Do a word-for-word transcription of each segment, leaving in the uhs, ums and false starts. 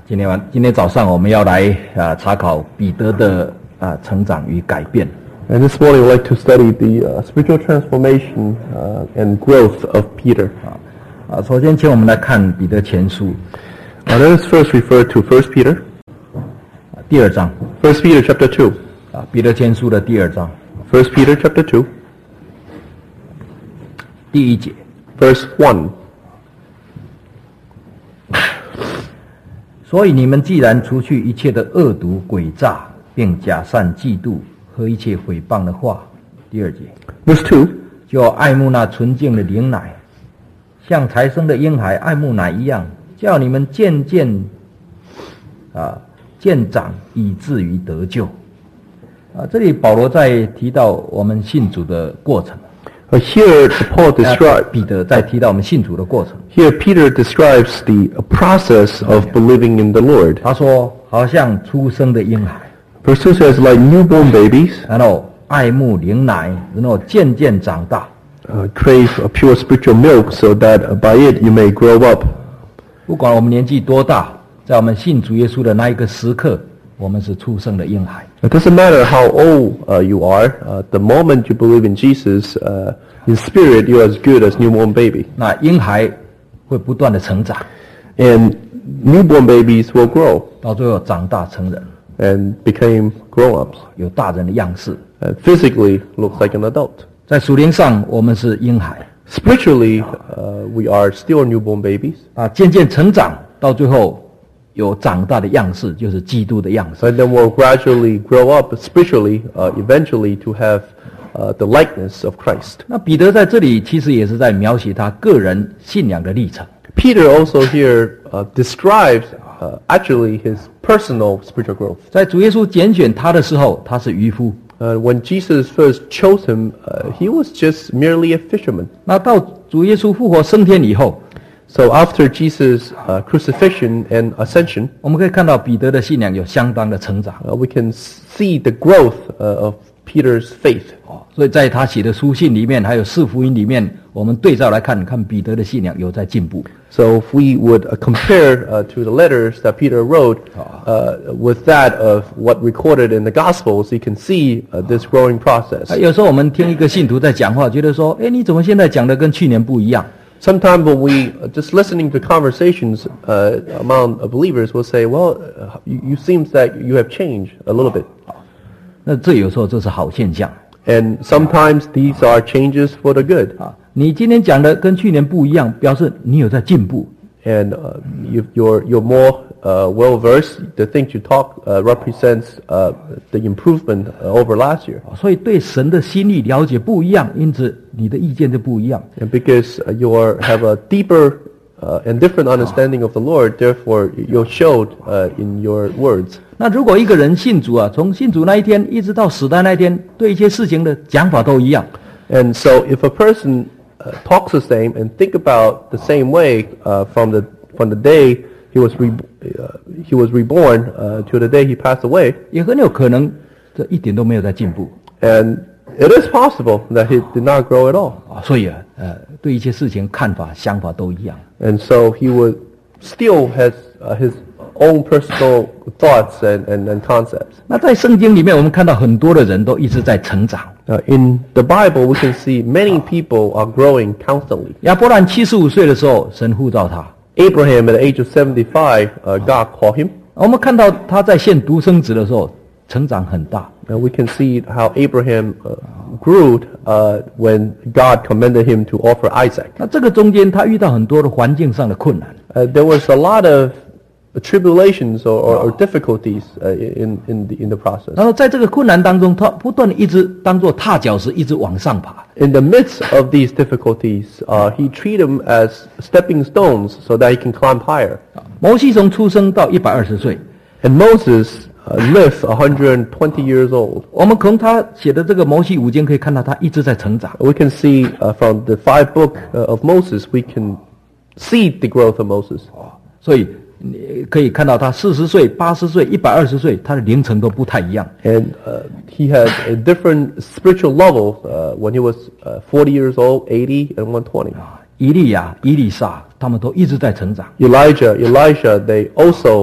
今天晚今天早上我们要来啊查考彼得的啊成长与改变。 And this morning we'd like to study the uh, spiritual transformation uh, and growth of Peter. 啊，首先请我们来看彼得前书。 Uh, let us first refer to First Peter. 第二章。 First Peter chapter two. 啊，彼得前书的第二章。 First Peter chapter two. 第一节。 Verse one. 所以你们既然除去一切的恶毒诡诈，并假善嫉妒和一切毁谤的话，第二节。 Verse two. 就爱慕那纯净的灵奶，像才生的婴孩爱慕奶一样，叫你们渐渐啊渐长，以至于得救。啊，这里保罗在提到我们信主的过程。 Uh, here Paul describes 彼得在提到我们信主的过程。 Here Peter describes the process of believing in the Lord. 他说，好像出生的婴孩。 Verse two says, like newborn babies, 然后爱慕灵奶，然后渐渐长大。 uh, crave a pure spiritual milk, so that uh, by it you may grow up. 不管我们年纪多大，在我们信主耶稣的那一个时刻，我们是出生的婴孩。 It doesn't matter how old uh, you are. Uh, the moment you believe in Jesus, uh, in spirit, you're as good as newborn baby. 那婴孩会不断的成长， And newborn babies will grow 到最后长大成人， and become grown-ups. 有大人的样式。 And physically looks like an adult. 在属灵上，我们是婴孩 Spiritually, uh, we are still newborn babies. 啊，渐渐成长，到最后有长大的样式，就是基督的样式。 But then we'll gradually grow up spiritually, uh, eventually to have uh, the likeness of Christ. 那彼得在这里其实也是在描写他个人信仰的历程。 Peter also here uh, describes uh, actually his personal spiritual growth. 在主耶稣拣选他的时候，他是渔夫。 Uh, when Jesus first chose him, uh, he was just merely a fisherman. 那到主耶稣复活升天以后， So after Jesus' uh, crucifixion and ascension, 我们可以看到彼得的信仰有相当的成长。 uh, we can see the growth uh, of Peter's faith. 所以在他写的書信里面，还有四福音里面，我们对照来看，看彼得的信仰有在进步。 So if we would uh, compare uh, to the letters that Peter wrote uh, with that of what recorded in the Gospels, you can see uh, this growing process. 有时候我们听一个信徒在讲话，觉得说，哎，你怎么现在讲的跟去年不一样？ Sometimes when we uh, just listening to conversations uh, among uh, believers, we'll say, "Well, uh, you, you seems that you have changed a little bit." 那这有时候这是好现象 And sometimes these are changes for the good. 啊。你今天讲的跟去年不一样，表示你有在进步。 And uh, you, you're you're more uh, well versed. The things you talk uh, represents uh, the improvement uh, over last year. 所以对神的心意了解不一样，因此你的意见就不一样。 And because uh, you are, have a deeper uh, and different understanding of the Lord, therefore you're showed uh, in your words. 那如果一个人信主啊，从信主那一天一直到死的那一天，对一些事情的讲法都一样。 And so if a person uh, talks the same and think about the same way uh, from the from the day he was re, uh, he was reborn uh, to the day he passed away, 也很有可能这一点都没有在进步 and it is possible that he did not grow at all. 啊，所以啊，呃，对一些事情看法、想法都一样。 And so he would still has uh, his own personal thoughts and, and, and concepts. 那在圣经里面，我们看到很多的人都一直在成长。 Uh, in the Bible, we can see many people are growing constantly. 亚伯兰七十五岁的时候，神呼召他。 Abraham, at the age of seventy-five, uh, God called him. 我们看到他在献独生子的时候，成长很大。 And we can see how Abraham uh, grew uh, when God commanded him to offer Isaac. 那这个中间，他遇到很多的环境上的困难。 Uh, there was a lot of tribulations or, or, or difficulties uh, in, in, the, in the process. 然后在这个困难当中，他不断的一直当做踏脚石，一直往上爬。 In the midst of these difficulties, uh, he treated them as stepping stones so that he can climb higher. 摩西从出生到一百二十岁， And Moses uh, lived one hundred twenty years old. 我们从他写的这个摩西五经可以看到，他一直在成长。 We can see uh, from the five book uh, of Moses, we can see the growth of Moses. 所以你可以看到他四十岁、八十岁、一百二十岁，他的龄程都不太一样。 And uh, he had a different spiritual level uh, when he was uh, forty years old, eighty, and one twenty. 以利亚、以利沙，他们都一直在成长。 Elijah, Elisha, they also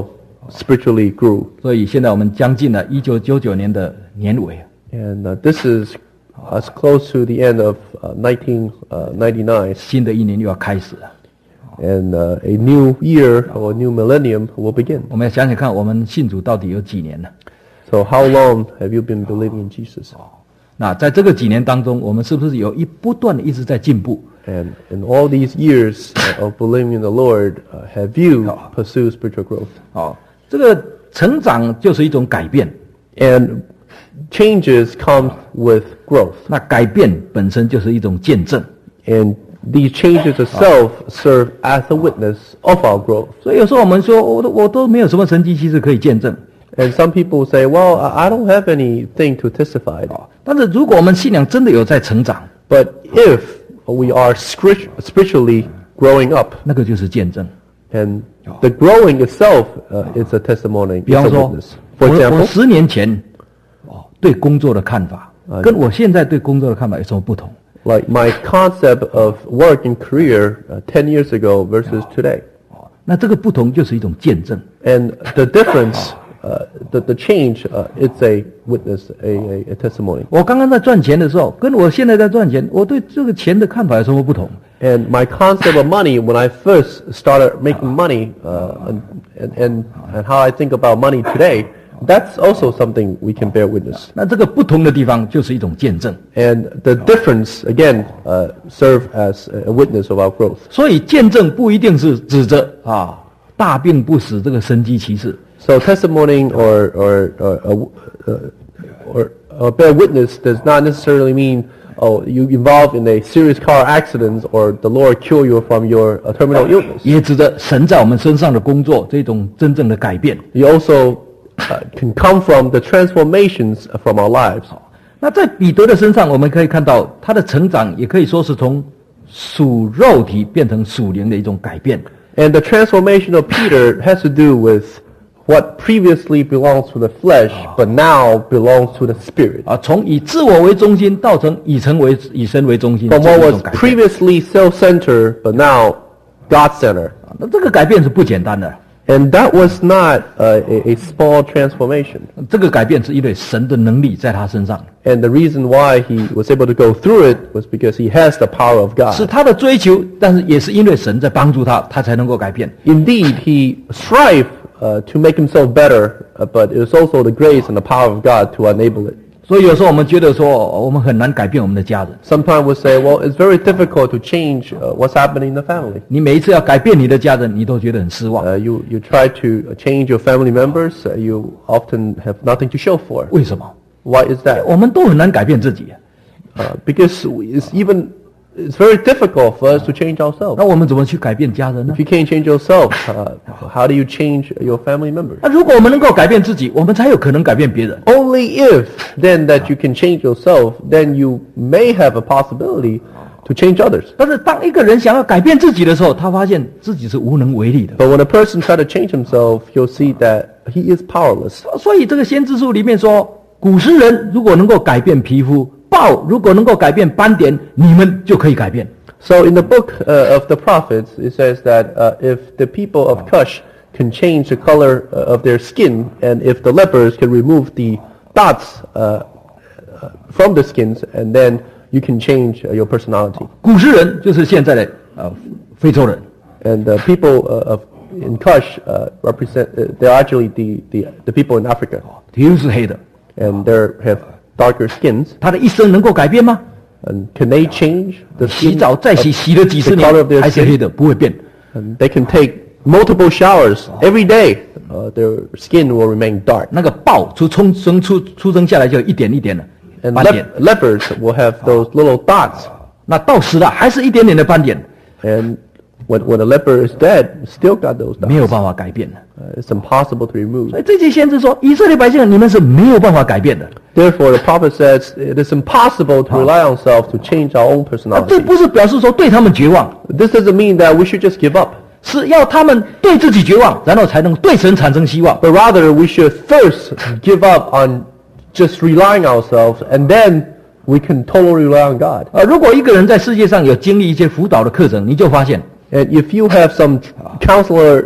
spiritually grew. 所以现在我们将近了一九九九年的年尾， And uh, this is as close to the end of uh, nineteen ninety-nine, 新的一年又要开始了。 and uh, a new year or a new millennium will begin. 我们要想想看，我们信主到底有几年了？ So how long have you been believing in Jesus? 那在这个几年当中，我们是不是有一不断的一直在进步？ And in all these years uh, of believing in the Lord, uh, have you pursued spiritual growth? 哦，这个成长就是一种改变， And changes come with growth. 那改变本身就是一种见证。 And these changes itself serve as a witness of our growth. 所以有时候我们说，我都我都没有什么神迹奇事可以见证。 And some people say, well, I I don't have anything to testify. 但是如果我们信仰真的有在成长， But if we are script- spiritually growing up, 那个就是见证。 and the growing itself uh, is a testimony, 比 it's 方 a 说 witness. For 我我 example, 十年前哦对工作的看法，跟我现在对工作的看法有什么不同？ like my concept of work and career uh, ten years ago versus today. 哦，那这个不同就是一种见证。 And the difference, uh, the, the change, uh, it's a witness, a, a, a testimony. 我刚刚在赚钱的时候，跟我现在在赚钱，我对这个钱的看法有什么不同？ And my concept of money, when I first started making money, uh, and, and, and, and how I think about money today, that's also something we can bear witness. 那这个不同的地方就是一种见证。 And the difference, again, uh, serve as a witness of our growth. 所以见证不一定是指着啊大病不死这个神迹奇事， So testimony or, or, or, uh, uh, or, or bear witness does not necessarily mean, oh, you involved in a serious car accident or the Lord cure you from your uh, terminal illness. 也指着神在我们身上的工作这种真正的改变。 You also uh, can come from the transformations from our lives. 那在彼得的身上，我们可以看到他的成长，也可以说是从属肉体变成属灵的一种改变。 And the transformation of Peter has to do with what previously belongs to the flesh, but now belongs to the spirit. 啊，从以自我为中心，到成以神为以神为中心， From 这 what 是一 was 种改变。 previously self-centered, but now God-centered. 那这个改变是不简单的， And that was not uh, a, a small transformation. 这个改变是因为神的能力在他身上， And the reason why he was able to go through it was because he has the power of 是 God. 他的追求，但是也是因为神在帮助他，他才能够改变。 Indeed, he strived uh, to make himself better, uh, but it was also the grace and the power of God to enable it. 所以有时候我们觉得说，我们很难改变我们的家人。 Sometimes we say, well, it's very difficult to change uh, what's happening in the family. 你每一次要改变你的家人，你都觉得很失望。 Uh, you, you try to change your family members, uh, you often have nothing to show for. 为什么？ Why is that? 我们都很难改变自己。 Uh, because it's even it's very difficult for us to change ourselves. 那我们怎么去改变家人呢 If？you can't change yourself, uh, how do you change your family members? 那如果我们能够改变自己，我们才有可能改变别人。 Only if then that you can change yourself, then you may have a possibility to change others. 但是当一个人想要改变自己的时候，他发现自己是无能为力的。 But when a person tries to change himself, you'll see that he is powerless. 所以这个先知书里面说，古时人如果能够改变皮肤，豹如果能够改变斑点，你们就可以改变。 So in the book uh, of the prophets, it says that uh, if the people of Cush can change the color uh, of their skin, and if the lepers can remove the dots uh, uh, from the skins, and then you can change uh, your personality. 古时人就是现在的呃非洲人， And the people uh, of in Kush uh, represent uh, they're actually the, the the people in Africa, 皮肤是黑的， and they have darker skins. 他的一生能够改变吗？ And can they change the 洗 skin 澡再洗， of- 洗了几十 the color of 年 their 还是黑 skin? 的，不会变。 And they can take multiple showers every day. Uh, their skin will remain dark. 那个豹出从生出出生下来就一点一点的 And 斑点 lep-，leopards will have those little dots. 那到死了还是一点点的斑点， And when when a leopard is dead, still got those 没有 dots. 办法改变的。 Uh, it's impossible to remove. 所以这些先知说，以色列百姓你们是没有办法改变的。 Therefore, the prophet says it is impossible to rely on ourselves to change our own 那这 personality. 不是表示说对他们绝望， This doesn't mean that we should just give up, 是要他们对自己绝望，然后才能对神产生希望。 but rather we should first give up on just relying on ourselves, and then we can totally rely on God. 呃，如果一个人在世界上有经历一些辅导的课程，你就发现， And if you have some counselor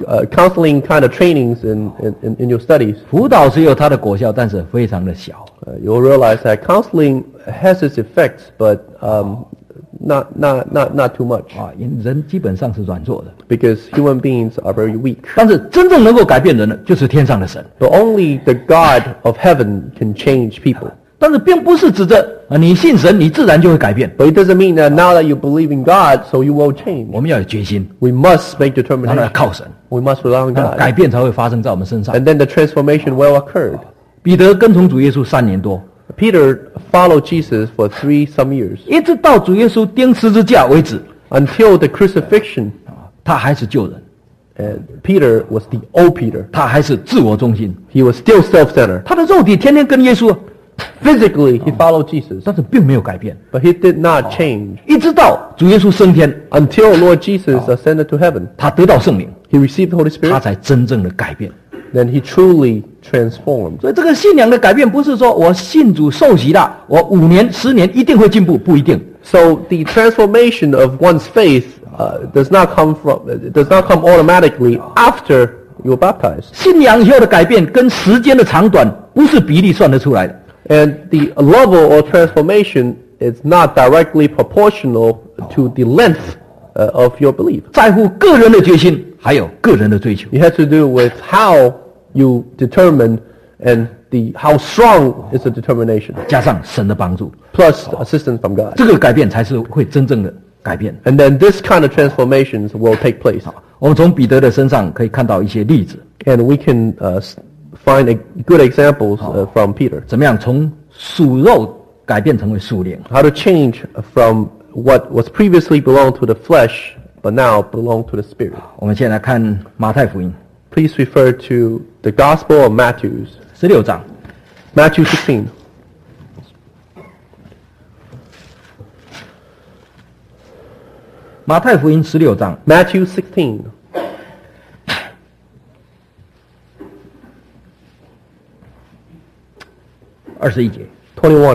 uh, counseling kind of trainings in, in, in your studies, 辅导是有它的果效，但是非常的小。 uh, you'll realize that counseling has its effects, but um, not, not, not, not too much, 啊，因人基本上是软弱的， because human beings are very weak. 但是真正能够改变人的，就是天上的神。 But only the God of heaven can change people. 但是并不是指着啊，你信神，你自然就会改变。 But it doesn't mean that now that you believe in God, so you will change. 我们要有决心， We must make 然后要 determination. 靠神， We must rely on 那 God. 改变才会发生在我们身上。 And then the transformation will occur. 彼得跟从主耶稣三年多， Peter followed Jesus for three some years 一直到主耶稣钉十字架为止， until the crucifixion. 他还是救人， And Peter was the old Peter. 他还是自我中心， He was still self-centered. 他的肉体天天跟耶稣， Physically, he followed Jesus, 但是并没有改变。 but he did not change 一直到主耶稣升天， until Lord Jesus ascended to heaven. 他得到圣灵， He received the Holy 他 Spirit. 才真正的改变。 Then he truly transformed. 所以这个信仰的改变，不是说我信主受洗了，我五年、十年一定会进步，不一定。 So the transformation of one's faith uh, does not come from does not come automatically after you're baptized. 信仰以后的改变跟时间的长短不是比例算得出来的。 And the level of transformation is not directly proportional to the length uh, of your belief. 在乎个人的决心，还有个人的追求。 It has to do with how you determine and the how strong is the determination, 加上神的帮助， plus assistance from God. 这个改变才是会真正的改变。 And then this kind of transformations will take place. 我们从彼得的身上可以看到一些例子， And we can uh, s- find a good examples uh, from Peter. 怎么样从属肉改变成为属灵。 How to change from what was previously belonged to the flesh, but now belong to the spirit. 我们先来看马太福音 Please refer to the Gospel of Matthew, 十六章， Matthew sixteen. 马太福音十六章 Matthew sixteen. 二十一节。 twenty-one.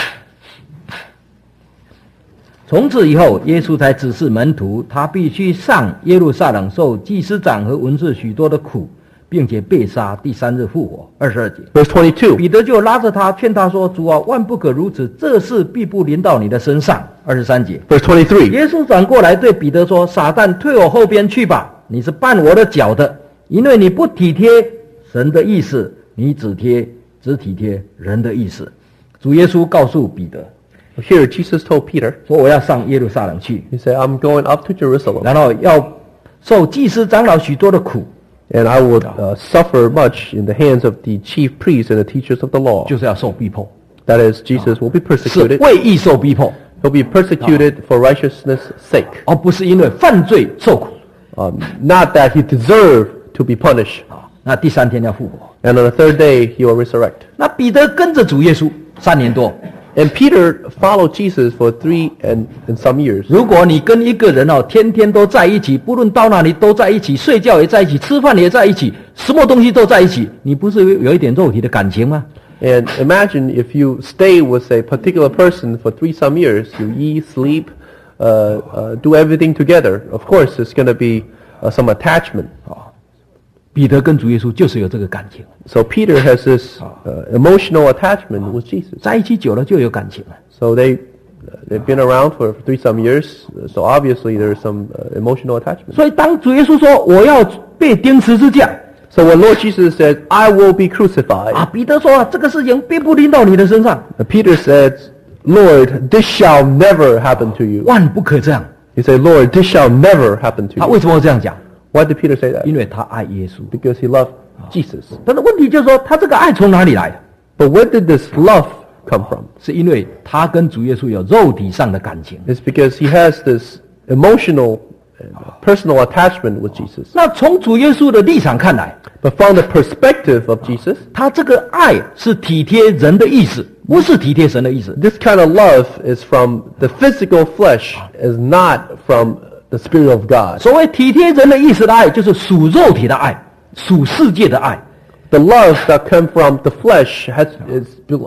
从此以后，耶稣才指示门徒，他必须上耶路撒冷受祭司长和文士许多的苦，并且被杀，第三日复活。二十二节， Verse twenty-two. 彼得就拉着他，劝他说：“主啊，万不可如此，这事必不临到你的身上。”二十三节， Verse twenty-three. 耶稣转过来对彼得说：“撒旦，退我后边去吧！你是绊我的脚的，因为你不体贴神的意思，你只贴只体贴人的意思。”主耶稣告诉彼得 Here Jesus told Peter, 说：“我要上耶路撒冷去， he said, I'm going up to Jerusalem, 然后要受祭司长老许多的苦， and I would uh, suffer much in the hands of the chief priests and the teachers of the law. 就是要受逼迫， That is, Jesus will be 是 persecuted. 为义受逼迫， He'll be persecuted for righteousness' sake. 而不是因为犯罪受苦。 Um, not that he deserved to be punished. 啊，那第三天要复活。 And on the third day, he will resurrect. 那彼得跟着主耶稣三年多。 And Peter followed Jesus for three and, and some years. 如果你跟一个人哦，天天都在一起，不论到哪里都在一起，睡觉也在一起，吃饭也在一起，什么东西都在一起，你不是有一点肉体的感情吗？ And imagine if you stay with a particular person for three some years, you eat, sleep, uh, uh, do everything together. Of course, there's going to be uh, some attachment. 彼得跟主耶稣就是有这个感情， So Peter has this uh, emotional attachment with Jesus. 在一起久了就有感情了。 So they, uh, they've been around for three some years. So obviously there's some uh, emotional attachment. 所以当主耶稣说我要被钉十字架， So when Lord Jesus said, I will be crucified, 啊，彼得说这个事情并不临到你的身上， uh, Peter said, Lord, this shall never happen to you. 万不可这样。 He said, Lord, this shall never happen to 他 you. 为什么会这样讲？ Why did Peter say that? 因为他爱耶稣。 Because he loved Jesus. 但是问题就是说，他这个爱从哪里来的？ But where did this love come from? 是因为他跟主耶稣有肉体上的感情。 It's because he has this emotional and personal attachment with Jesus. 那从主耶稣的立场看来， But from the perspective of Jesus, 他这个爱是体贴人的意思，不是体贴神的意思。 this kind of love is from the physical flesh, is not from the Spirit of God. 所谓体贴人的意思的爱，就是属肉体的爱，属世界的爱。 The love that came from the flesh has, is,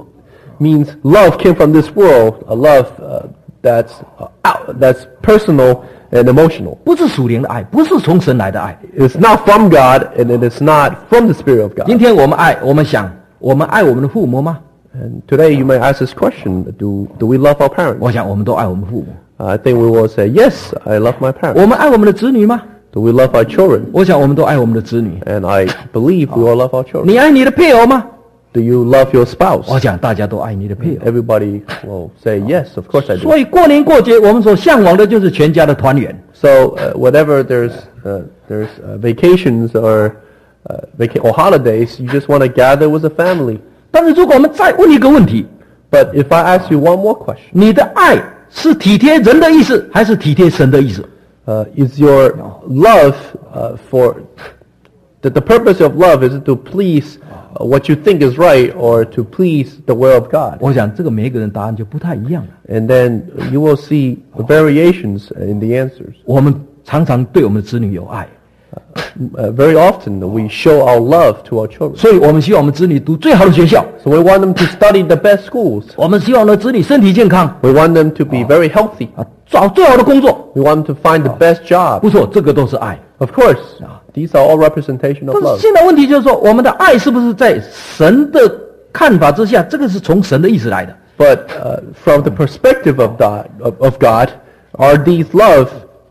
means love came from this world, a love uh, that's uh, out, that's personal and emotional. 不是属灵的爱，不是从神来的爱。 It's not from God, and it is not from the Spirit of 今 God. 天我们爱，我们想，我们爱我们的父母吗？ And today you may ask this question, do, do we love our parents? 我想我们都爱我们父母。 I think we will say, yes, I love my parents. 我们爱我们的子女吗？ Do we love our children? 我想我们都爱我们的子女。 And I believe we all love our children. 你爱你的配偶吗？ Do you love your spouse? 我想大家都爱你的配偶。 Everybody will say, yes, of course I do. 所以过年过节，我们所向往的就是全家的团圆。 So uh, whatever there's uh, there's uh, vacations or uh, vaca- or holidays, you just want to gather with the family. 但是如果我们再问一个问题， But if I ask you one more question, 你的爱是体贴人的意思，还是体贴神的意思？ uh, is your love uh, for that the purpose of love is it to please uh, what you think is right or to please the will of God? 我想这个每一个人答案就不太一样了。 And then you will see the variations in the answers. 我们常常对我们的子女有爱， Uh, very often we show our love to our children. 所以我们希望我们子女读最好的学校， So we want them to study the best schools. 我们希望我们的子女身体健康， We want them to be very healthy. 啊，找最好的工作。 We want them to find the best job. 不错，这个都是爱。 Of course, these are all representation of 但是 love. 现在问题就是说，我们的爱是不是在神的看法之下？这个是从神的意思来的。 But uh, from the perspective of God, of, of God, are these love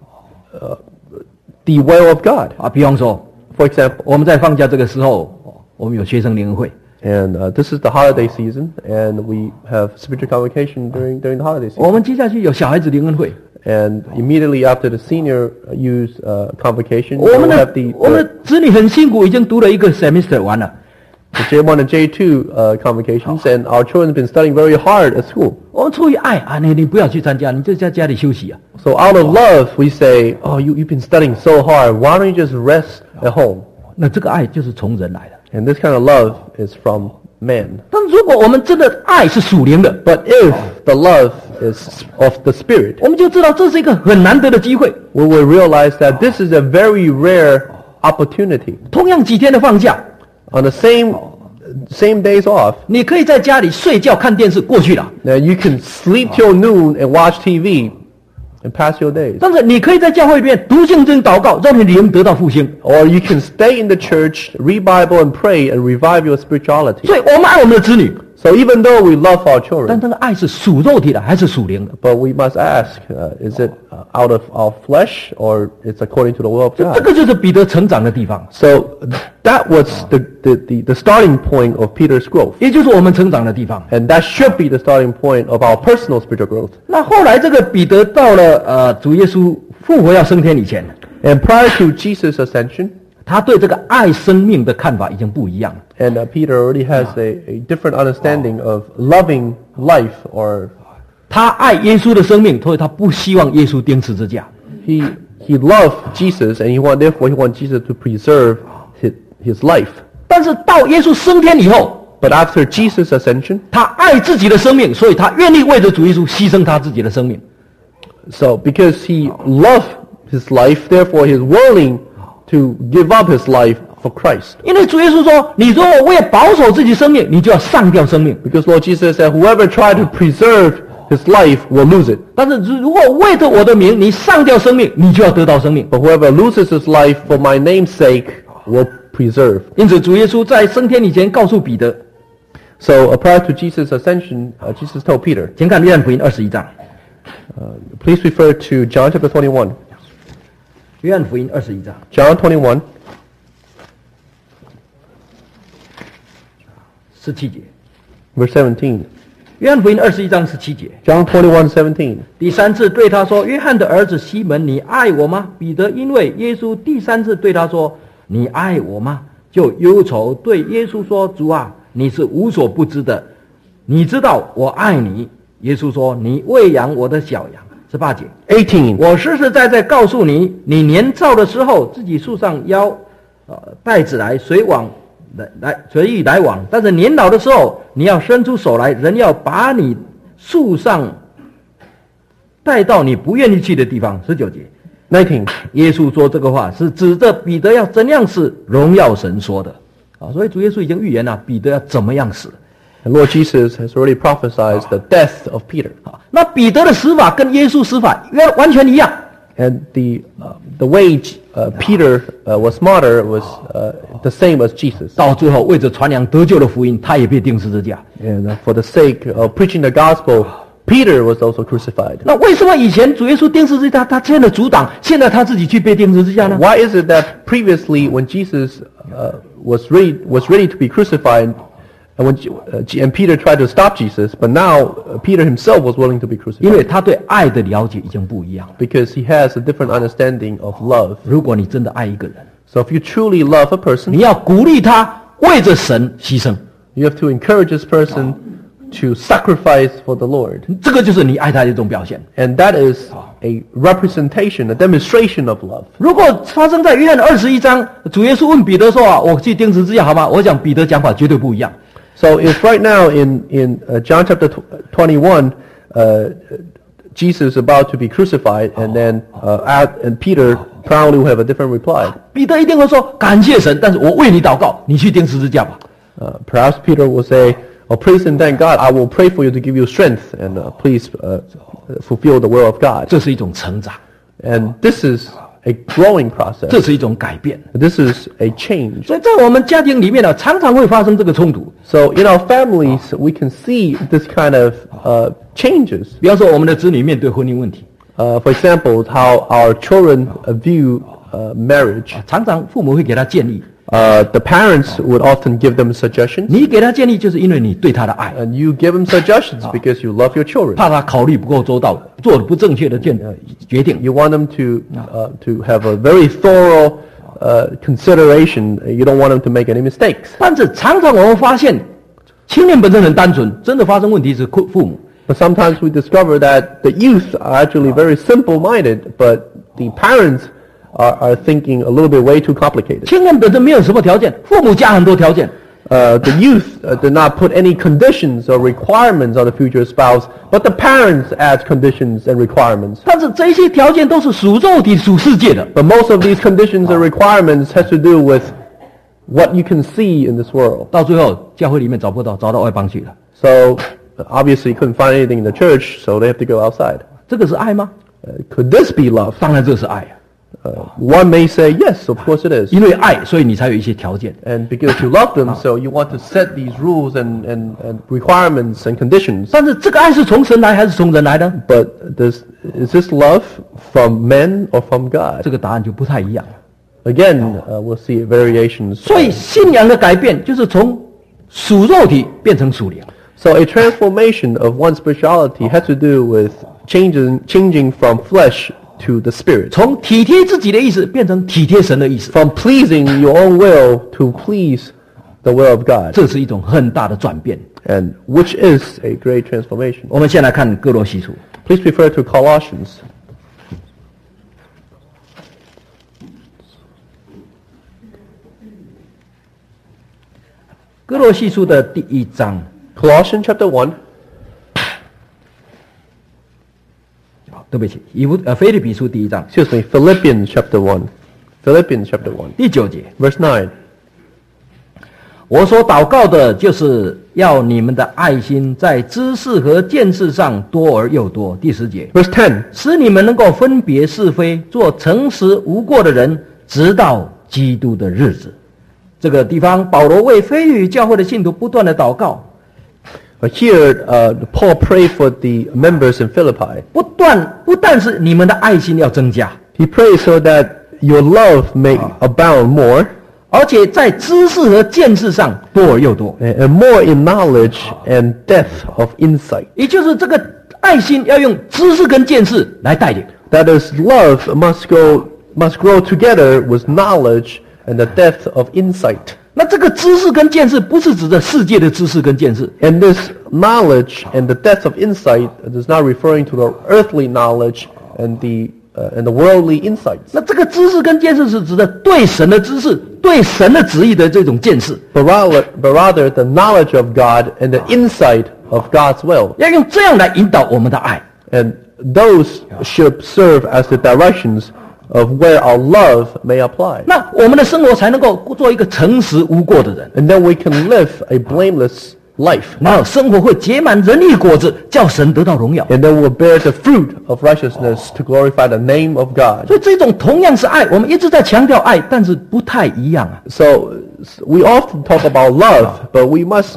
uh, the will of God? 啊，比方说， For example, 我们在放假这个时候，我们有学生联合会， and uh, this is the holiday season, and we have spiritual convocation during during the holiday 我 season. 们接下去有小孩子联合会， And immediately after the senior youth uh, convocation, 我 we 们 will 的 have the, 我们的子女很辛苦，已经读了一个 semester 完了。 the J one and J two uh, convocations, and our children have been studying very hard at school. 我们出于爱啊，你你不要去参加，你就在家里休息啊。 So out of love, we say, oh, you, you've been studying so hard. Why don't you just rest at home? 那这个爱就是从人来的。 And this kind of love is from man. 但如果我们真的爱是属灵的， But if the love is of the Spirit, 我们就知道这是一个很难得的机会。 we will realize that this is a very rare opportunity. 同样几天的放假， On the same same days off, 你可以在家里睡觉看电视过去了， now you can sleep till noon and watch T V and pass your days. 但是你可以在教会里面读圣经祷告，让你的灵得到复兴。 Or you can stay in the church, read Bible and pray and revive your spirituality. 所以我们爱我们的子女， So even though we love our 但 children, 这个爱是属肉体的还是属灵的？ but we must ask, uh, is it uh, out of our flesh or it's according to the will of 这 God? 个就是彼得成长的地方， So that was the, the, the, the starting point of Peter's growth. 也就是我们成长的地方。 And that should be the starting point of our personal spiritual growth. 那后来这个彼得到了呃主耶稣复活要升天以前， And prior to Jesus' ascension, 他对这个爱生命的看法已经不一样了。 and uh, Peter already has a, a different understanding of loving life, or 他爱耶稣的生命，所以他不希望耶稣钉十字架。 he, he loved Jesus and he want, therefore he wants Jesus to preserve his, his life. 但是到耶稣升天以后， But after Jesus' ascension, 他爱自己的生命，所以他愿意为着主耶稣牺牲他自己的生命。 so because he loved his life, therefore he is willing to give up his life for Christ. 因为主耶稣说：“你如果为了保守自己生命，你就要上掉生命； Because Lord Jesus said, whoever tried to preserve his life will lose it. 但是如果为着我的名，你上掉生命，你就要得到生命。 But whoever loses his life for my name's sake will preserve. ” 因此，主耶稣在升天以前告诉彼得， So uh, prior to Jesus' ascension, uh, Jesus told Peter, 请看约翰福音二十一章。 please refer to John chapter twenty-one. 约翰福音二十一章 John twenty-one, 十七节。 verse seventeen. 约翰福音二十一章十七节。 John twenty-one, seventeen. 第三次对他说：“约翰的儿子西门，你爱我吗？”彼得因为耶稣第三次对他说：“你爱我吗？”就忧愁对耶稣说：“主啊，你是无所不知的，你知道我爱你。”耶稣说：“你喂养我的小羊。”十八节。 eighteen. 我实实在在告诉你，你年少的时候，自己束上腰，呃，带子来，随往来来随意来往；但是年老的时候，你要伸出手来，人要把你束上，带到你不愿意去的地方。十九节， nineteen. 耶稣说这个话是指着彼得要怎样死，荣耀神说的啊。所以主耶稣已经预言了彼得要怎么样死。 And Lord Jesus has already prophesied the death of Peter. 好，那彼得的死法跟耶稣死法完完全一样。 And the uh, the way uh, Peter uh, was martyred was uh, the same as Jesus. 到最后为着传扬得救的福音，他也被钉十字架。 And uh, for the sake of preaching the gospel, Peter was also crucified. 那为什么以前主耶稣钉十字架，他欠了阻挡，现在他自己去被钉十字架呢？ Why is it that previously, when Jesus uh, was ready was ready to be crucified, and when uh, and Peter tried to stop Jesus, but now uh, Peter himself was willing to be 因为 crucified 他对爱的了解已经不一样了。 because he has a different understanding of love. 如果你真的爱一个人， So if you truly love a 你 person, 要鼓励他为着神牺牲， you have to encourage this person to sacrifice for the Lord, 这个就是你爱他的一种表现。 and that is a representation, a demonstration of love. 如果发生在约翰二十一章，主耶稣问彼得说啊，我去钉十字架好吗？我讲彼得讲法绝对不一样。 So if right now in in uh, John chapter twenty-one, uh, Jesus is about to be crucified, and then uh, at, and Peter probably will have a different reply. 彼得一定会说感谢神，但是我为你祷告，你去钉十字架吧。 Uh, perhaps Peter will say, "Oh, praise and thank God. I will pray for you to give you strength, and uh, please uh, fulfill the will of God." 这是一种成长， And this is a growing 这 process. 是一种改变。 This is a change. 所以在我们家庭里面呢，常常会发生这个冲突。 So in our families, we can see this kind of uh, changes. 比方说，我们的子女面对婚姻问题， Uh, for example, how our children uh, view uh, marriage. 常常父母会给他建议， Uh, the parents would often give them suggestions, 你给他建议，就是因为你对他的爱， and you give them suggestions because you love your children. 怕他考虑不够周到，做了不正确的决呃决定。 You want them to uh, to have a very thorough uh, consideration. You don't want them to make any mistakes. 但是常常我们发现，青年本身很单纯，真的发生问题是父父母。 But sometimes we discover that the youth are actually very simple-minded, but the parents are, are thinking a little bit way too complicated. 青年本身没有什么条件，父母加很多条件。 Uh, the youth uh, did not put any conditions or requirements on the future spouse, but the parents add conditions and requirements. 但是这些条件都是属肉体、属世界的。 But most of these conditions and requirements has to do with what you can see in this world. 到最后，教会里面找不到，找到外邦去了。 So obviously couldn't find anything in the church, so they have to go outside. 这个是爱吗？ Uh, could this be love? 当然这是爱啊， Uh, one may say, yes, of course it is. 因为爱，所以你才有一些条件。 And because you love them, so you want to set these rules and, and, and requirements and conditions. 但是这个爱是从神来还是从人来呢？ But this, is this love from men or from God? 这个答案就不太一样了。 Again, uh, we'll see variations. 所以信仰的改变就是从属肉体变成属灵。 So a transformation of one's spirituality has to do with changing, changing from flesh to the spirit. 从体贴自己的意思变成体贴神的意思， From pleasing your own will to please the will of God. 这是一种很大的转变。 And which is a great transformation. 我们先来看哥罗西书， Please refer to Colossians. 哥罗西书的第一章， Colossians chapter one. 对不起，以弗呃腓立比书第一章 Excuse me, Philippians chapter one. Philippians chapter one. 第九节， Verse nine. 我所祷告的就是要你们的爱心在知识和见识上多而又多。第十节， Verse ten. 使你们能够分别是非，做诚实无过的人，直到基督的日子。这个地方，保罗为非利比教会的信徒不断的祷告， But here, uh, Paul prayed for the members in Philippi. 不断不但是你们的爱心要增加， He prayed so that your love may abound more, 而且在知识和见识上多而又多。 and and more in knowledge and depth of insight. 也就是这个爱心要用知识跟见识来带领。 That is, love must go must grow together with knowledge and the depth of insight. 那这个知识跟见识不是指的世界的知识跟见识， And this knowledge and the depth of insight is not referring to the earthly knowledge and the uh, and the worldly insights, 那这个知识跟见识是指的对神的知识、对神的旨意的这种见识， but rather, but rather the knowledge of God and the insight of God's will. 要用这样来引导我们的爱。 And those should serve as the directions of where our love may apply. 那我们的生活才能够做一个诚实无过的人。 And then we can live a blameless life. 然后生活会结满仁义果子，叫神得到荣耀。 And then we'll bear the fruit of righteousness to glorify the name of God. 所以这种同样是爱，我们一直在强调爱，但是不太一样啊。 So we often talk about love, but we must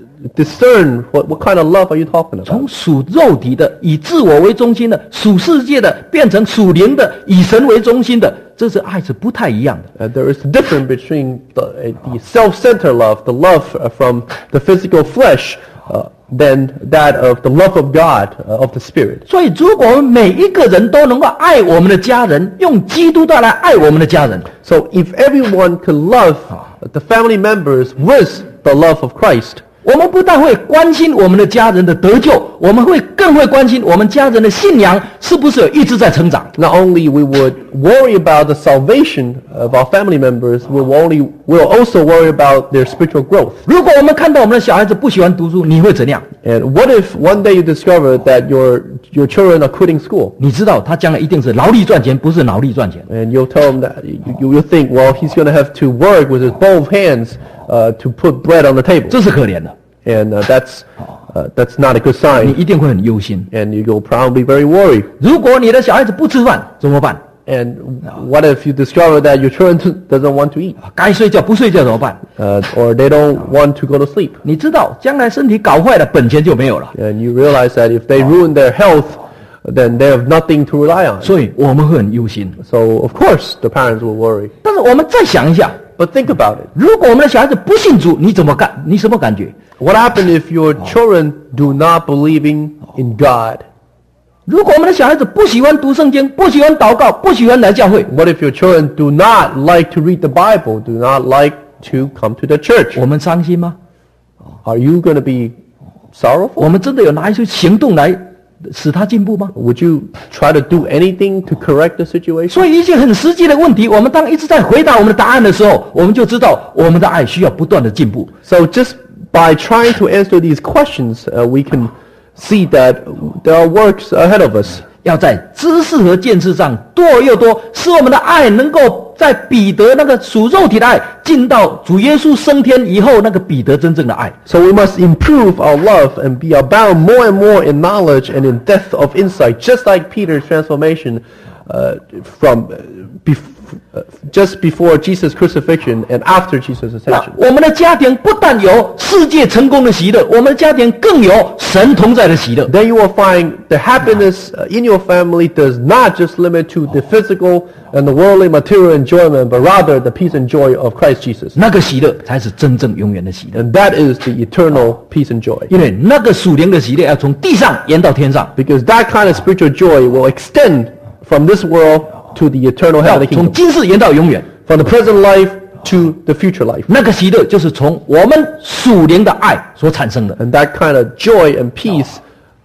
discern what, what kind of love are you talking about. 从属肉体的以自我为中心的，属世界的变成属灵的，以神为中心的，这是爱是不太一样的。 And there is a difference between the, uh, the self-centered love, the love uh, from the physical flesh, uh, than that of the love of God, uh, of the Spirit. 所以，如果我们每一个人都能够爱我们的家人，用基督的来爱我们的家人， So if everyone could love the family members with the love of Christ, 我们不但会关心我们的家人的得救，我们会更会关心我们家人的信仰是不是有一直在成长。 not only we would worry about the salvation of our family members, we will only we'll also worry about their spiritual growth. 如果我们看到我们的小孩子不喜欢读书，你会怎样？ And what if one day you discover that your your children are quitting school, 你知道他将来一定是劳力赚钱，不是脑力赚钱。 and you'll tell them that you, you will think, well, he's going to have to work with his both hands uh, to put bread on the table, 这是可怜的， and uh, that's uh, that's not a good 你 sign, 一定会很忧心。 and you'll probably be very worried. 如果你的小孩子不吃饭怎么办？ And what if you discover that your children doesn't want to eat, 该睡觉不睡觉怎么办？ uh, or they don't want to go to sleep? 你知道将来身体搞坏了，本钱就没有了。 And you realize that if they ruin their health, then they have nothing to rely on. 所以我们会很忧心。 So of course the parents will worry. 但是我们再想一下， But think about it. 如果我们的小孩子不信主，你怎么干？你什么感觉？ What happens if your children do not believing in God? 如果我们的小孩子不喜欢读圣经，不喜欢祷告，不喜欢来教会， What if your children do not like to read the Bible, do not like to come to the church? 我们伤心吗？ Are you going to be sorrowful? 我们真的有拿一些行动来使他进步吗？ Would you try to do anything to correct the situation? 所以一些很实际的问题，我们当一直在回答我们的答案的时候，我们就知道我们的爱需要不断的进步。 So just by trying to answer these questions, uh, we can see that there are works ahead of us. 要在知识和见识上多而又多，使我们的爱能够在彼得那个属肉体的爱，进到主耶稣升天以后那个彼得真正的爱。 So we must improve our love and be abound more and more in knowledge and in depth of insight, just like Peter's transformation uh, from uh, bef- uh, just before Jesus' crucifixion and after Jesus' 那 ascension. 我们的家庭不但有世界成功的喜乐，我们的家庭更有神同在的喜乐。 Then you will find the happiness uh, in your family does not just limit to the physical and the worldly material enjoyment, but rather the peace and joy of Christ Jesus. 那个喜乐才是真正永远的喜乐， And that is the eternal peace and joy. 因为那个属灵的喜乐要从地上延到天上， Because that kind of spiritual joy will extend from this world to the eternal 要 heavenly 从 kingdom. 今世延到永远。 From the present life to the future life. 那个喜乐就是从我们属灵的爱所产生的。 And that kind of joy and peace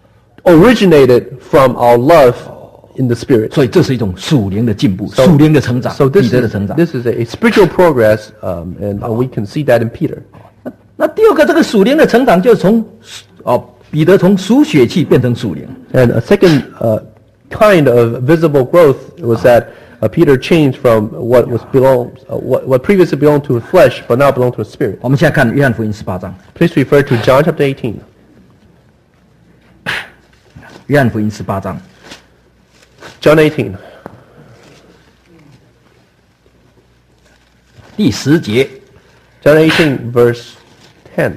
originated from our love in the Spirit. 所以这是一种属灵的进步，属灵的成长， So 彼 this 得的 is, 成长。 this is a spiritual progress, um, and uh, we can see that in Peter. 那第二个，这个属灵的成长就是从哦，彼得从属血气变成属灵。 And a second uh, kind of visible growth was that uh, Peter changed from what was belong, uh, what, what previously belonged to the flesh, but now belonged to the Spirit. 我们现在看约翰福音十八章， Please refer to John chapter eighteen. 约翰福音十八章 John eighteen, 第十节， John eighteen, verse ten.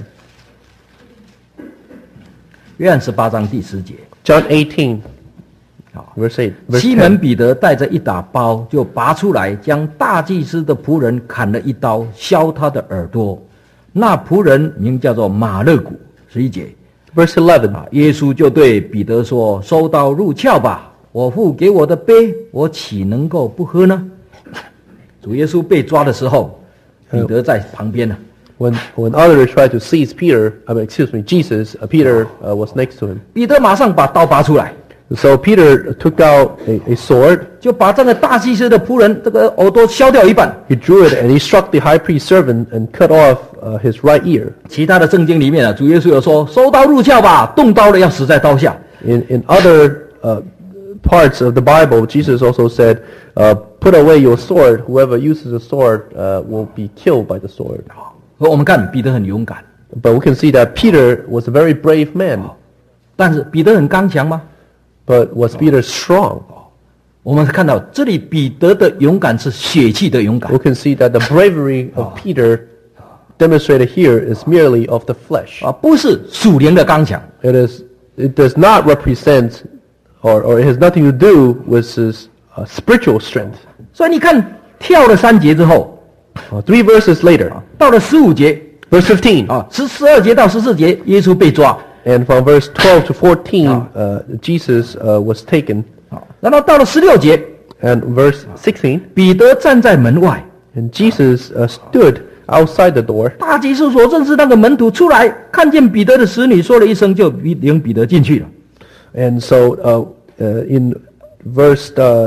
约翰十八章第十节。 John eighteen, verse eight. Verse 西门 ten. 彼得带着一打包，就拔出来，将大祭司的仆人砍了一刀，削他的耳朵。那仆人名叫做马勒古。十一节， Verse eleven. 啊，耶稣就对彼得说：“收刀入鞘吧，我父给我的杯，我岂能够不喝呢？”主耶稣被抓的时候，彼得在旁边呢。 When when others tried to seize Peter, I mean, excuse me, Jesus, uh, Peter uh, was next to him. 彼得马上把刀拔出来， So Peter took out a, a sword. 就把这个大祭司的仆人这个耳朵削掉一半。 He drew it and he struck the high priest's servant and cut off uh, his right ear. 其他的圣经里面啊，主耶稣有说：“收刀入鞘吧，动刀的要死在刀下。” In in other uh, parts of the Bible, Jesus also said, uh, "Put away your sword. Whoever uses a sword uh, will be killed by the sword." 而我们看彼得很勇敢， But we can see that Peter was a very brave man. 但是彼得很刚强吗？ But was Peter strong? 我们看到这里彼得的勇敢是血气的勇敢 We can see that the bravery of Peter demonstrated here is merely of the flesh. 啊，不是属灵的刚强。 It is. It does not represent, or, or it has nothing to do with his uh, spiritual strength. 所以你看，跳了三节之后， Uh, three verses later, 到了十五节 verse fifteen, 啊，十十二节到十四节，耶稣被抓 and from verse twelve to fourteen, uh, Jesus uh, was taken, 啊，然后到了十六节， and verse sixteen, 彼得站在门外， and Jesus uh, stood outside the door. 大祭司所认识那个门徒出来，看见彼得的使女，说了一声，就领彼得进去了。 And so, uh, uh, in verse, uh,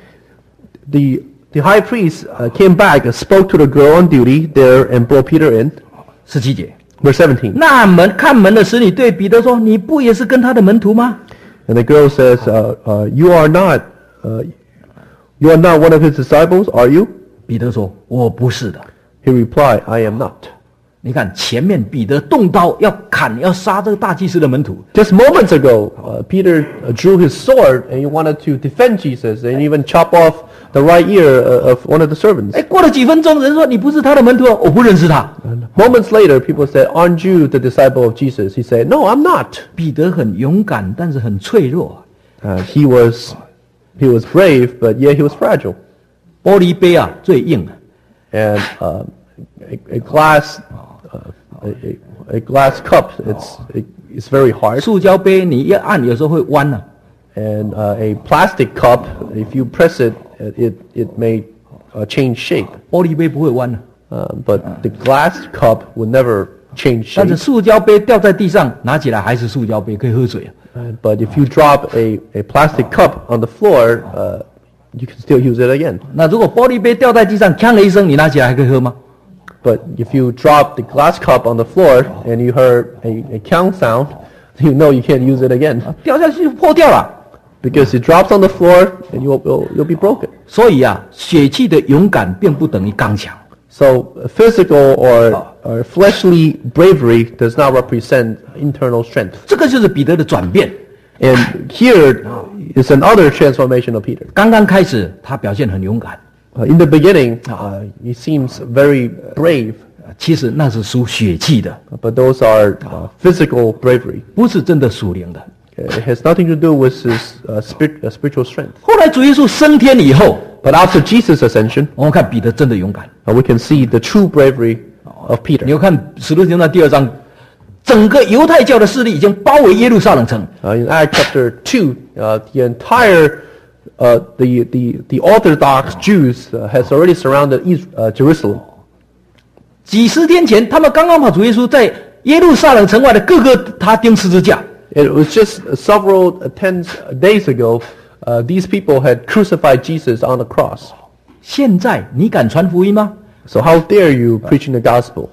the the high priest uh, came back and spoke to the girl on duty there and brought Peter in. 十七节， Verse seventeen. 那门看门的使女对彼得说：“你不也是跟他的门徒吗 And the girl says, uh, uh, "You are not, uh, you are not one of his disciples, are you?" 彼得说：“我不是的。” He replied, "I am not." 你看前面彼得动刀要砍要杀这个大祭司的门徒， Just moments ago, uh, Peter uh, drew his sword and he wanted to defend Jesus and even chop off the right ear uh, of one of the servants. 哎，过了几分鐘，人說你不是他的門徒，我不認識他。 And moments later, people said, "Aren't you the disciple of Jesus?" He said, "No, I'm not." 彼得很勇敢，但是很脆弱。 Uh, he was, he was brave, but yeah, he was fragile. 玻璃杯啊，最硬。 And uh, a, a glass, uh, a, a, a glass cup, it's it, it's very hard. 塑膠杯你一按，有時候會彎啊。 And uh, a plastic cup, if you press it, it it may uh, change shape. 玻璃杯不會彎啊。 Uh, but the glass cup would never change 但是 shape. 塑膠杯掉在地上，拿起來還是塑膠杯，可以喝水啊。 Uh, but if you drop a, a plastic cup on the floor, uh, you can still use it again. 那如果玻璃杯掉在地上，锵了一聲，你拿起來還可以喝嗎？ But if you drop the glass cup on the floor and you heard a, a count sound, you know you can't use it again. 掉下去就破掉了。 Because it drops on the floor and you'll, you'll, you'll be broken. 所以啊，血氣的勇敢並不等於剛強。 So physical or, or fleshly bravery does not represent internal strength. 這個就是彼得的轉變。 And here is another transformation of Peter. 剛剛開始，他表現很勇敢， Uh, in the beginning, uh, he seems very brave, 其實那是屬血氣的， but those are uh, physical bravery. 不是真的屬靈的。 It has nothing to do with his uh, spirit, uh, spiritual strength. 後來主耶穌升天以後， But after Jesus' ascension, 我們看彼得真的勇敢。 uh, we can see the true bravery of 你 Peter. 有看《使徒行傳》第二章，整個猶太教的勢力已經包圍耶路撒冷城， Uh, in Acts chapter two, uh, the entire uh, the, the, the Orthodox Jews uh, has already surrounded Is- uh, Jerusalem. 幾十天前，他們剛剛把主耶穌在耶路撒冷城外的各個他釘十字架。 It was just several uh, tens days ago, uh, these people had crucified Jesus on the cross. 現在你敢傳福音嗎？ So how dare you preaching the gospel?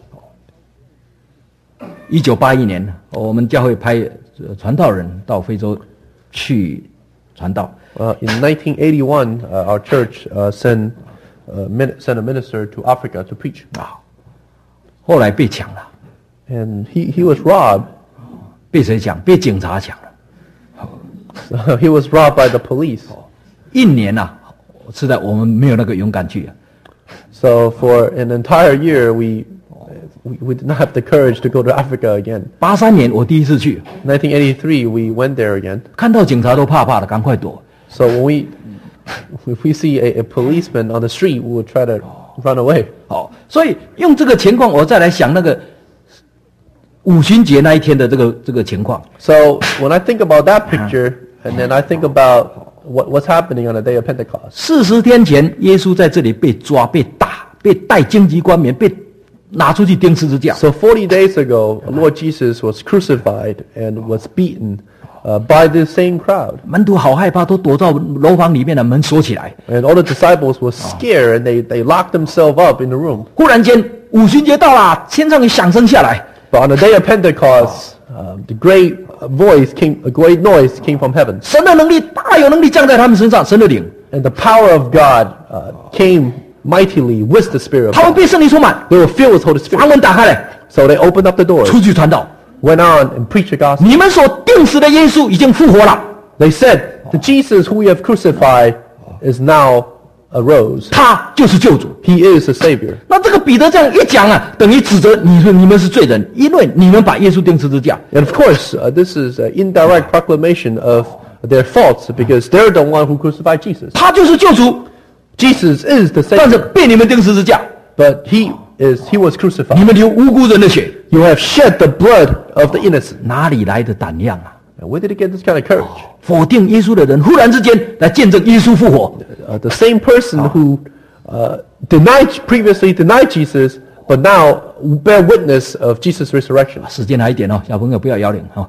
一九八一年，我們教會派呃傳道人到非洲去傳道。 Uh, in nineteen eighty-one, uh, our church uh, sent, uh, min- sent a minister to Africa to preach. 啊，後來被搶了， And he, he was robbed. 被誰搶？被警察搶了。 He was robbed by the police. 一年啊，實在我們沒有那個勇敢去啊。 So for an entire year, we, we, we did not have the courage to go to Africa again. 八三年我第一次去， nineteen eighty-three, we went there again. 看到警察都怕怕的，趕快躲。 So when we, if we see a, a policeman on the street, we would try to run away. 好，所以用這個情況，我再來想那個五旬節那一天的這個這個情況。 So when I think about that picture, and then I think about what, what's happening on the day of Pentecost. 四十天前，耶穌在這裡被抓、被打、被帶荊棘冠冕、被拿出去釘十字架。 So forty days ago, Lord Jesus was crucified and was beaten uh, by the same crowd. 門徒好害怕，都躲到樓房裡面的門鎖起來。 And all the disciples were scared and they, they locked themselves up in the room. 忽然間，五旬節到了，天上有響聲下來， But on the day of Pentecost, uh, the great voice came, a great noise came from heaven. 神的能力大有能力降在他們身上，神的靈。 And the power of God uh, came mightily with the Spirit of 他们 God. 被圣灵充满， They were filled with Holy 房 Spirit. 门打开来， So they opened up the doors, 出去传道。 went on and preached the gospel. 你们所钉死的耶稣已经复活了， They said, the Jesus who we have crucified is now arose. 他就是救主。 He is the Savior. 那这个彼得这样一讲啊，等于指责你说你们是罪人，因为你们把耶稣钉十字架。 And of course, uh, this is an indirect proclamation of their faults because they're the one who crucified Jesus. 他就是救主， Jesus is the 但是 Savior, 被你们钉十字架， but he is he was 你 crucified. 们流无辜人的血， You have shed the blood of the innocent. 哪里来的胆量啊？ And where did he get this kind of courage? 否定耶稣的人，忽然之间来见证耶稣复活， Uh, the same person who uh, denied previously denied Jesus, but now bear witness of Jesus' resurrection. 时间还一点哦，小朋友不要摇铃哈。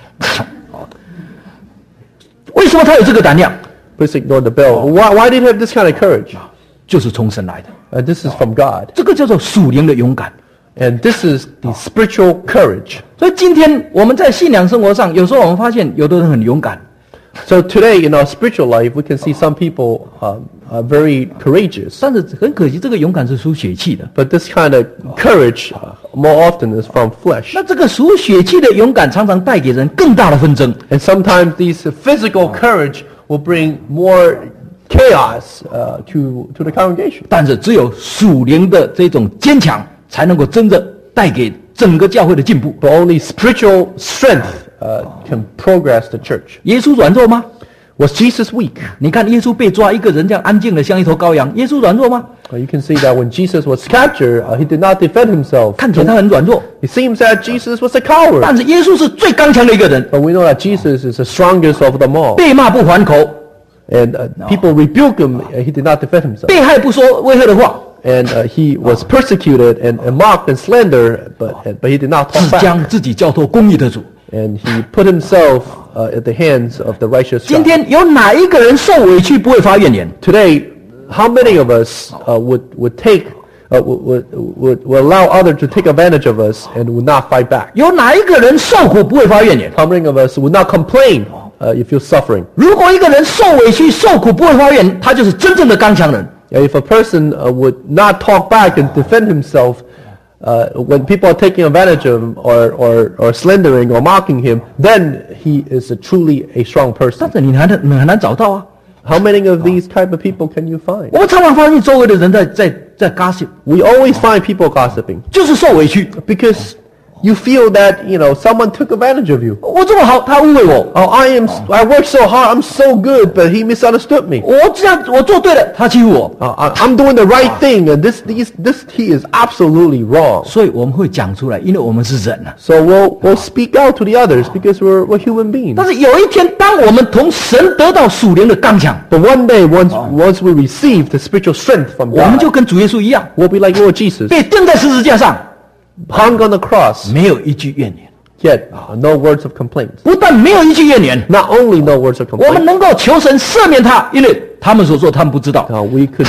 为什么他有这个胆量？ Please ignore the bell. Why, why did he have this kind of courage? 就是从神来的， Uh, this is from God. 这个叫做属灵的勇敢。 And this is the spiritual courage. 所以今天我们在信仰生活上，有时候我们发现有的人很勇敢， So today in our spiritual life, we can see some people um, are very courageous. 但是很可惜，这个勇敢是属血气的。 But this kind of courage uh, more often is from flesh. 那这个属血气的勇敢，常常带给人更大的纷争。 And sometimes these physical courage will bring more chaos uh, to, to the congregation. 但是只有属灵的这种坚强，才能够真正带给整个教会的进步。 But only spiritual strength uh, can progress the church. 耶稣软弱吗？ Was Jesus weak? 你看耶稣被抓，一个人这样安静的像一头羔羊，耶稣软弱吗？ Uh, you can see that when Jesus was captured, uh, he did not defend himself. 看起来他很软弱， It seems that Jesus was a coward. 但是耶稣是最刚强的一个人， But we know that Jesus is the strongest of them all. 被骂不还口， And uh, people rebuke him, uh, he did not defend himself. 被害不说威吓的话， And uh, he was persecuted and, and mocked and slandered, but, uh, but he did not 只 talk back. 将自己交托公义的主。 And he put himself uh, at the hands of the righteous 今 God. 天有哪一个人受委屈不会发怨言？ Today, how many of us uh, would, would take, uh, would, would, would allow others to take advantage of us and would not fight back? 有哪一个人受苦不会发怨言？ How many of us would not complain uh, if you're suffering? 如果一个人受委屈、受苦不会发怨，他就是真正的刚强人。 And if a person uh, would not talk back and defend himself uh, when people are taking advantage of him or, or, or slandering or mocking him, then he is a truly a strong 但 person. 是你很难你很难找到啊！ How many of these type of people can you find? 我们常常发现周围的人在在在 gossip， We always find people gossiping 就是受委屈。 because you feel that, you know, someone took advantage of you. 我这么好，他误会我； Oh, I am, I work so hard, I'm so good, but he misunderstood me. 我这样我做对了，他欺负我。 Uh, I, I'm doing the right thing, and this, these, this, he is absolutely wrong. 所以我们会讲出来，因为我们是人啊。 So we'll, we'll speak out to the others because we're, we're human beings. 但是有一天，当我们从神得到属灵的刚强， But one day, once, once we receive the spiritual strength from 我们就 God, 跟主耶稣一样， we'll be like Lord Jesus, 被钉在十字架上， hung on the cross, 没有一句怨言。 yet uh, no words of complaint. 不但没有一句怨言， Not only no words of 我们 complaint, 能够求神赦免他，因为他们所做他们不知道。 uh, we could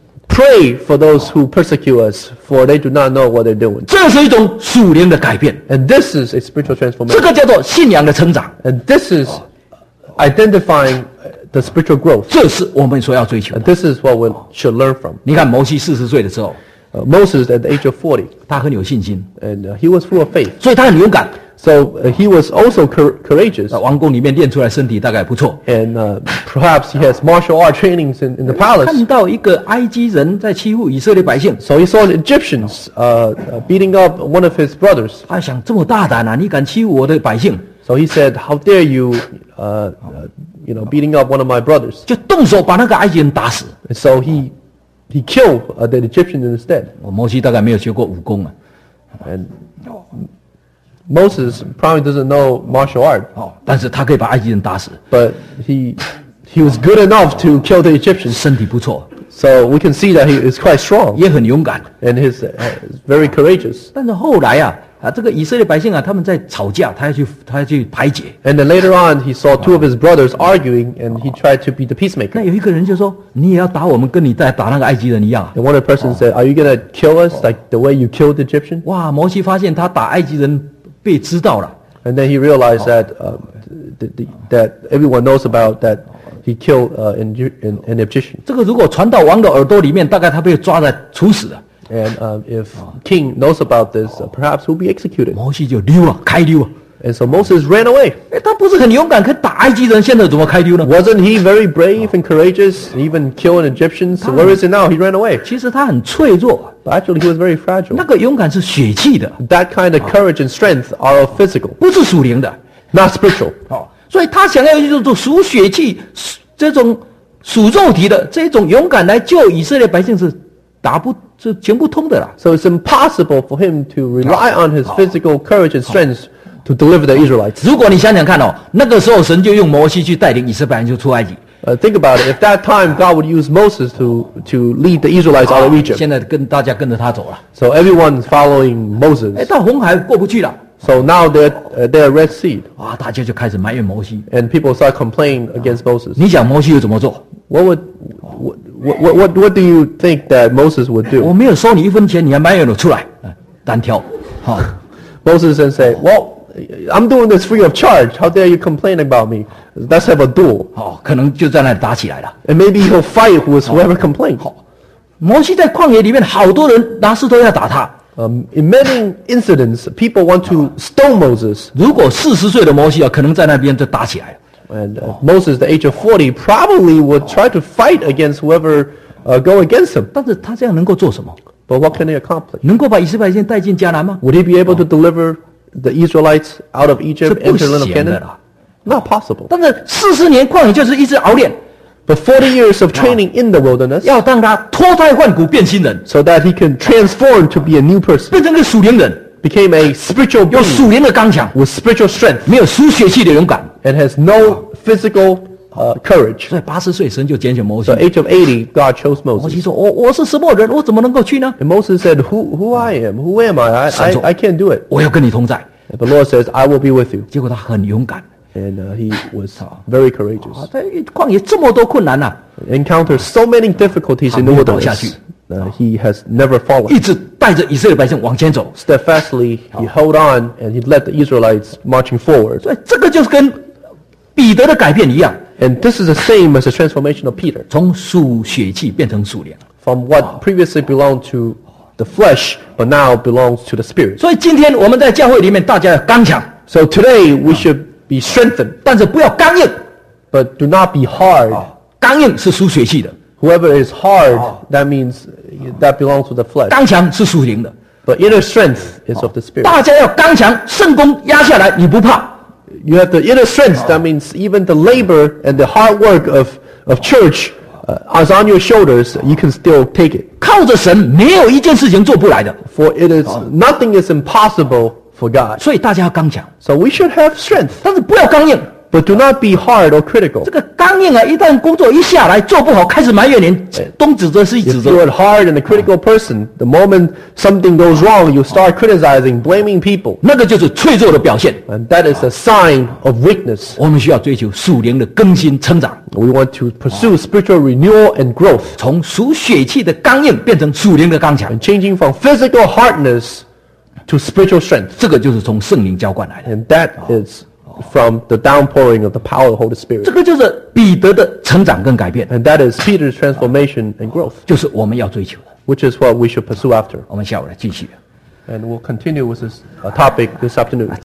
pray for those who persecute us, for they do not know what they're doing. 这是一种属灵的改变， And this is a spiritual 这 transformation. 个叫做信仰的成长， And this is identifying the spiritual growth. 这是我们所要追求 And 的。 this is what we should learn from. 你看摩西四十岁的时候， Uh, Moses, at the age of forty, 他很有信心， and uh, he was full of faith. 所以他很勇敢。 So uh, he was also cour- courageous. 在王宫里面练出来身体大概不错。 And uh, perhaps he has martial art trainings in, in the palace. 看到一个埃及人在欺负以色列百姓， So he saw the Egyptians uh, uh, beating up one of his brothers. 他想这么大胆啊，你敢欺负我的百姓， So he said, "How dare you, uh, uh, you know, beating up one of my brothers?" 就动手把那个埃及人打死。 And so he he killed uh, the Egyptian instead. 我摩西大概没有学过武功啊， And Moses probably doesn't know martial art, 哦，但是他可以把埃及人打死， but he he was good enough to kill the Egyptians. 身体不错， So we can see that he is quite strong 也很勇敢。 and he's uh, is very courageous. 但是后来啊，啊，这个以色列百姓啊，他们在吵架，他要去他要去排解。 And then later on, he saw two of his brothers arguing, and he tried to be the 那 peacemaker. 有一个人就说：“你也要打我们，跟你在打那个埃及人一样啊。 And one of the persons said, "Are you gonna kill us like the way you killed the Egyptian?" ” 哇，摩西发现他打埃及人被知道了， And then he realized that um, th- th- that everyone knows about that he killed uh, an, an, an Egyptian. 这个如果传到王的耳朵里面，大概他被抓来处死了。 And uh, if king knows about this, uh, perhaps he'll be executed. 摩西就溜啊，开溜啊。 And so Moses ran away. 哎，他不是很勇敢，可以打埃及人，现在怎么开溜呢？ Wasn't he very brave and courageous, even killing Egyptians? So where is he now? He ran away. 其实他很脆弱， But actually, he was very 那 fragile. 个勇敢是血气的， That kind of courage and strength are of physical, 不是属灵的。 not spiritual. 哦，所以他想要用这种属血气、属这种属肉体的这种勇敢来救以色列百姓是打不是行不通的啦。 So it's impossible for him to rely on his physical courage and strength to deliver the Israelites. 如果你想想看哦，那个时候神就用摩西去带领以色列百姓出埃及， Uh, think about it. If that time God would use Moses to, to lead the Israelites out of Egypt. 现在跟大家跟着他走了， So everyone's following 哎， Moses. 到红海过不去了， So now they're, uh, they're Red Sea. 啊，大家就开始埋怨摩西。 And people start complaining against Moses. 你想摩西又怎么做？ What would, what, what, what, what do you think that Moses would 我 do? 没有收你一分钱，你还埋怨我出来，哎单挑，好、 Moses then say, well, I'm doing this free of charge. How dare you complain about me? Let's have a duel. 哦，可能就在那里打起来了。 And maybe he'll fight with whoever complains. 摩西在旷野里面，好多人拿石头要打他。 Um, in many incidents, people want to stone Moses. 如果四十岁的摩西啊，可能在那边就打起来了。 And uh, Moses, the age of forty, probably would try to fight against whoever uh, go against him. 但是他这样能够做什么？ But what can he accomplish? 能够把以色列百姓带进迦南吗？ Would he be able to deliver the Israelites out of Egypt 是不 into the land of 行的 Canaan? 啦。 Not possible. 但是四十年旷野就是一直熬练， But forty years of training in the wilderness 要让他脱胎换骨变新人， so that he can transform to be a new person, 变成个属灵人， became a spiritual 有 being 属灵的刚强， with spiritual strength 没有属血气的勇敢。 and has no physical uh, courage. 所以八十岁神就拣选摩西 So。age of eighty, God chose 摩西 Moses. 说：“我我是什么人？我怎么能够去呢？ And Moses said, who, who I am? Who am I? I, I, I can't do it. 我要跟你同在。 And the Lord says, I will be with you. ” 结果他很勇敢 And uh, he was very courageous. 啊！在旷野这么多困难呐、啊， Encountered so many difficulties in the 他没有倒下去。 wilderness. Uh, he has never fallen. 一直带着以色列百姓往前走。 Steadfastly, he held on and he led the Israelites marching forward. 所以这个就是跟彼得的改变一样， And this is the same as the transformation of Peter. 从属血气变成属灵。 From what previously belonged to the flesh, but now belongs to the spirit. 所以今天我们在教会里面，大家要刚强， So today we should be strengthened, 但是不要刚硬。 but do not be hard. 刚硬是属血气的， Whoever is hard, that means that belongs to the flesh. 刚强是属灵的。 But inner strength is of the spirit. 大家要刚强，圣功压下来，你不怕。 You have the inner strength, that means even the labor and the hard work of, of church uh, is on your shoulders, you can still take it. 靠着神，没有一件事情做不来的。 For it is, nothing is impossible for God. 所以大家要刚强， So we should have strength, 但是不要刚硬。 but do not be hard or critical. 这个刚硬啊，一旦工作一下来做不好，开始埋怨人，东指责西指 If 责。 you're a hard and a critical person, the moment something goes wrong, you start criticizing, blaming people. 那个就是脆弱的表现。 And that is a sign of weakness. 我们需要追求属灵的更新成长， We want to pursue spiritual renewal and growth, 从属血气的刚硬变成属灵的刚强。 and changing from physical hardness to spiritual strength. 这个就是从圣灵浇灌来的， And that is from the downpouring of the power of the Holy 这 Spirit. 个就是彼得的成长跟改变， And that is Peter's transformation and growth, 就是我们要追求的。 which is what we should pursue after. 我们下午来继续。 And we'll continue with this uh, topic this afternoon.